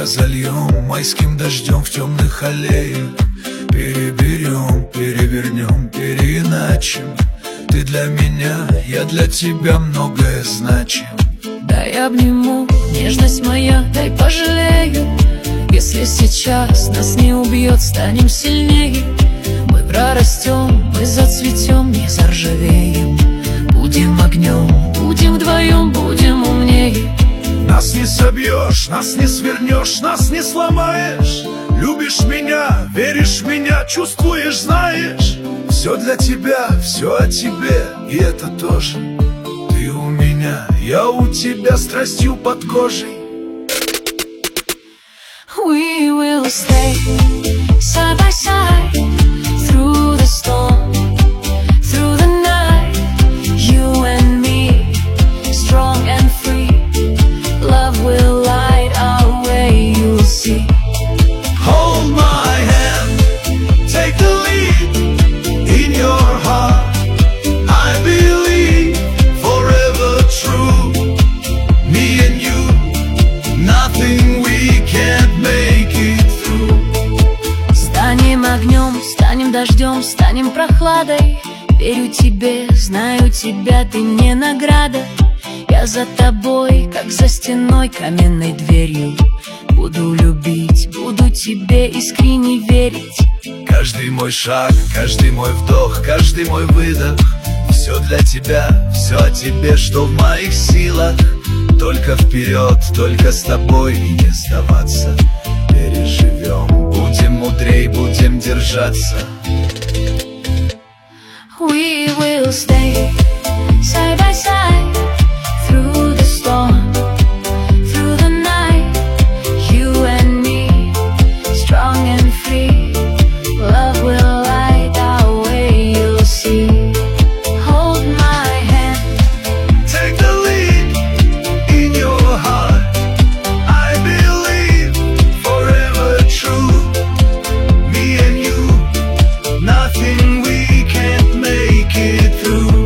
зальем майским дождем в темных аллеях. Переберем, перевернем, переиначим. Ты для меня, я для тебя многое значим. Дай обниму, нежность моя, дай пожалею. Если сейчас нас не убьет, станем сильнее. Мы прорастем, мы зацветем, не заржавеем. Будем огнем, будем вдвоем, будем умнее. Нас не собьешь, нас не свернешь, нас не сломаешь. Любишь меня, веришь в меня, чувствуешь, знаешь. Все для тебя, все о тебе, и это тоже. Ты у меня, я у тебя, страстью под кожей. We will stay side by side through the storm, through the night. You and me, strong and free. Love will light our way, you'll see. Hold my hand, take the lead in your heart. I believe forever true. Me and you, nothing we can't make it through. Станем огнем, станем дождем, станем прохладой. Верю тебе, знаю тебя, ты мне награда. Я за тобой, как за стеной, каменной дверью. Буду любить, буду тебе искренне верить. Каждый мой шаг, каждый мой вдох, каждый мой выдох. Все для тебя, все о тебе, что в моих силах. Только вперед, только с тобой и не сдаваться. Переживем, будем мудрей, будем держаться. We will stay side by side through the storm, through the night. You and me, strong and free. Love will light our way, you'll see. Hold my hand, take the lead in your heart. I believe forever true. Me and you, nothing we can't make it through.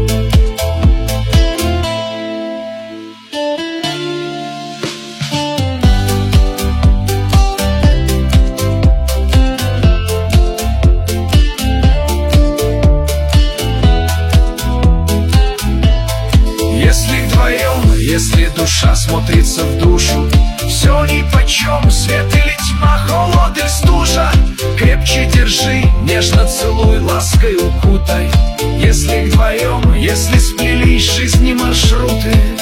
Если вдвоем, если душа смотрится в душу, все нипочем, свет или тьма, холод или стужа. Крепче держи, нежно целуй, лаской укутай. Если вдвоем, если сплелись жизни маршруты,